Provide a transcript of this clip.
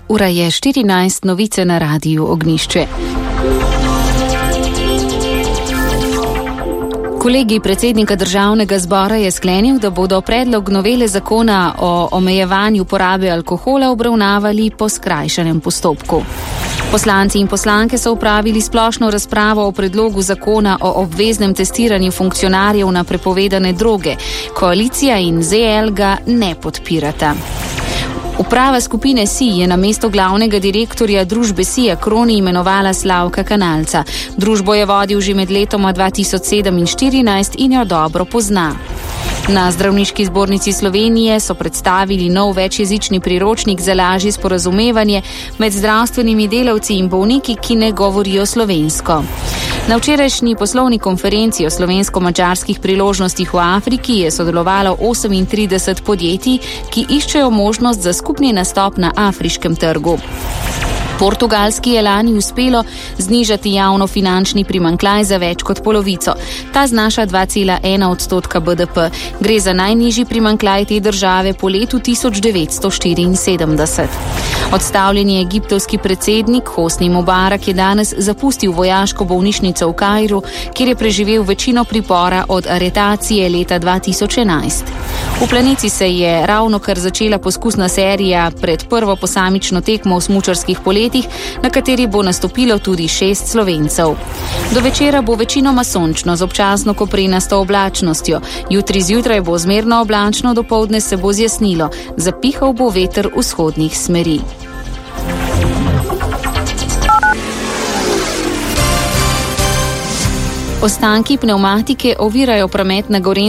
Ura je 14, novice na Radiu Ognjišče. Kolegij predsednika Državnega zbora je sklenil, da bodo predlog novele zakona o omejevanju porabe alkohola obravnavali po skrajšanem postopku. Poslanci in poslanke so opravili splošno razpravo o predlogu zakona o obveznem testiranju funkcionarjev na prepovedane droge. Koalicija in ZL ga ne podpirata. Uprava skupine SI je na mesto glavnega direktorja družbe SIA Kroni imenovala Slavka Kanalca. Družbo je vodil že med letoma 2007 in 2014 in jo dobro pozna. Na Zdravniški zbornici Slovenije so predstavili nov večjezični priročnik za lažje sporazumevanje med zdravstvenimi delavci in bolniki, ki ne govorijo slovensko. Na včerajšnji poslovni konferenci o slovensko-mačarskih priložnostih v Afriki je sodelovalo 38 podjetij, ki iščejo možnost za skupni nastop na afriškem trgu. Portugalski je lani uspelo znižati javnofinančni primanjkljaj za več kot polovico. Ta znaša 2,1% BDP. Gre za najnižji primanjkljaj te države po letu 1974. Odstavljeni egiptovski predsednik Hosni Mubarak je danes zapustil vojaško bolnišnico v Kairu, kjer je preživel večino pripora od aretacije leta 2011. V Planici se je ravnokar začela poskusna serija pred prvo posamično tekmo v smučarskih poletih, na kateri bo nastopilo tudi 6 Slovencev. Do večera bo večinoma sončno z občasno koprenasto oblačnostjo. Jutri zjutraj bo zmerno oblačno, dopoldne se bo zjasnilo. Zapihal bo veter vzhodnih smeri. Ostanki pnevmatike ovirajo promet na Gorenjskem